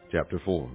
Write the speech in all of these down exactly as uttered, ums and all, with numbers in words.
Chapter four.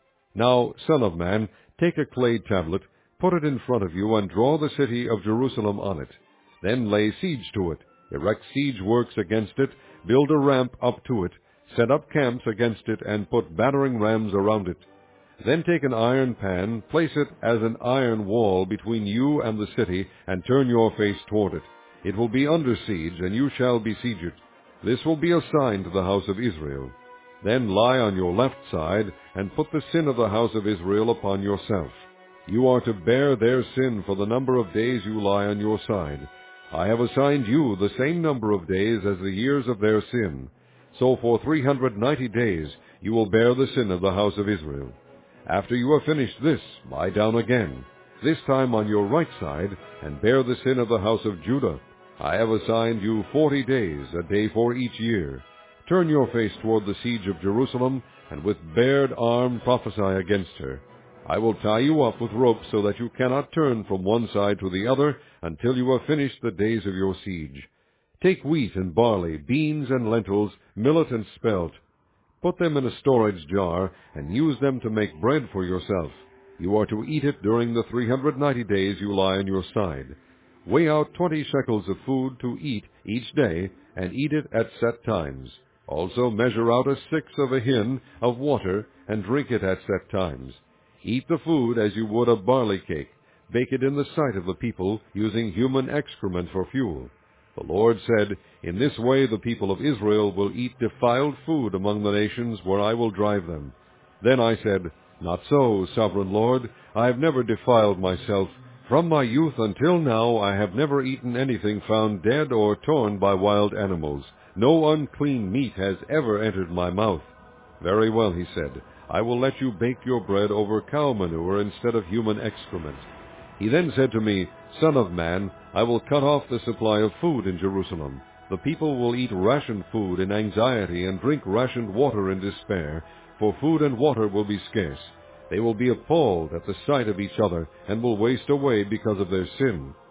Now, son of man, take a clay tablet, put it in front of you, and draw the city of Jerusalem on it. Then lay siege to it, erect siege works against it, build a ramp up to it, set up camps against it, and put battering rams around it. Then take an iron pan, place it as an iron wall between you and the city, and turn your face toward it. It will be under siege, and you shall besiege it. This will be a sign to the house of Israel. Then lie on your left side, and put the sin of the house of Israel upon yourself. You are to bear their sin for the number of days you lie on your side. I have assigned you the same number of days as the years of their sin. So for three hundred ninety days you will bear the sin of the house of Israel. After you have finished this, lie down again, this time on your right side, and bear the sin of the house of Judah. I have assigned you forty days, a day for each year. Turn your face toward the siege of Jerusalem, and with bared arm prophesy against her. I will tie you up with ropes so that you cannot turn from one side to the other until you have finished the days of your siege. Take wheat and barley, beans and lentils, millet and spelt. Put them in a storage jar, and use them to make bread for yourself. You are to eat it during the three hundred ninety days you lie on your side. Weigh out twenty shekels of food to eat each day, and eat it at set times. Also measure out a sixth of a hin of water, and drink it at set times. Eat the food as you would a barley cake. Bake it in the sight of the people, using human excrement for fuel. The Lord said, In this way the people of Israel will eat defiled food among the nations where I will drive them. Then I said, Not so, sovereign Lord. I have never defiled myself. From my youth until now I have never eaten anything found dead or torn by wild animals. No unclean meat has ever entered my mouth. Very well, he said, I will let you bake your bread over cow manure instead of human excrement. He then said to me, Son of man, I will cut off the supply of food in Jerusalem. The people will eat rationed food in anxiety and drink rationed water in despair, for food and water will be scarce. They will be appalled at the sight of each other and will waste away because of their sin.